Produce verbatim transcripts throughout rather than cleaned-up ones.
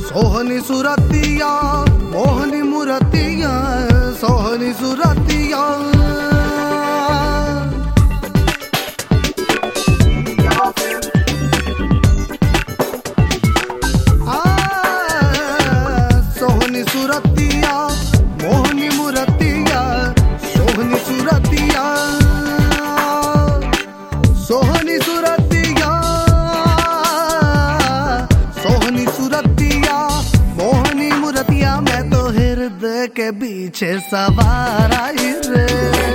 सोहनी सुरतिया मोहनी मुरतिया सोहनी सुरतिया सोहनी सुरतिया मोहनी मुरतिया सोहनी सुरतिया सोहनी सुरतिया सोहनी सुरतिया मोहनी मुरतिया मैं तो हृदय के पीछे सवार आई रे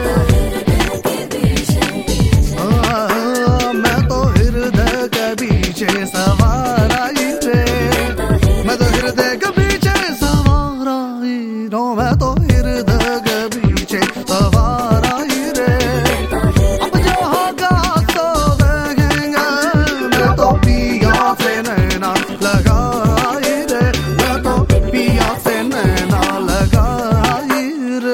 मैं तो हृदय के पीछे सवार आई रे मैं तो हृदय के पीछे सवार आई रो मैं तो हृदय के पीछे सवार आई रे अब जो होगा तो देखेंगे मैं तो पिया से नैना लगा आई रे मैं तो पिया से नैना लगा आई रे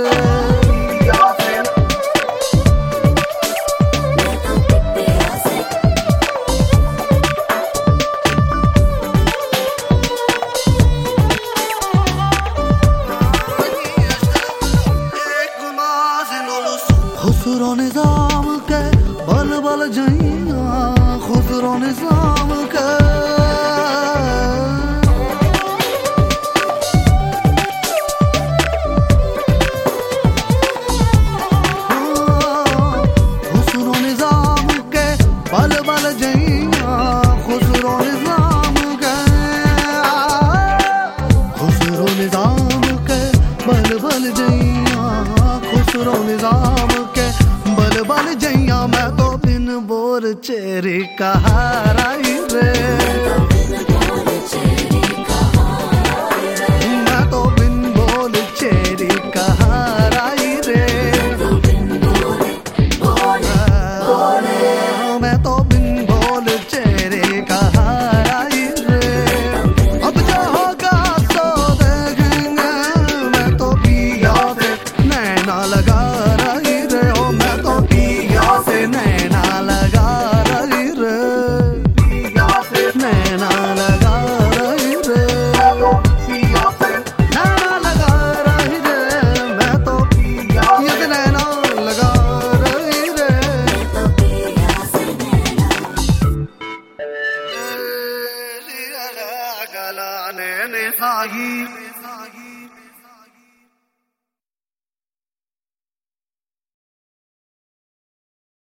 खुसरो निजाम के बल बल जइया खुसरो निजाम के खुसरो निजाम के बल बल जइया खुसरो निजाम के खुसरो निजाम के बल बल जइया खुसरो निजाम के बल बल जइया मैं तो बिन बोर चेरी कहाराई रे मैं तो बिन बोल चेरी कहाराई रे मैं तो बिन बोल चेरी कहाराई रे अब जो होगा तो देखेंगे मैं तो पिया से नैना लगा रही रे ओ मैं तो पिया से नैना लगा रही रे पिया से नैना लगा रही रे पिया से नैना लगा रही रे मैं तो पिया से नैना लगा रही रे गला ने निभाई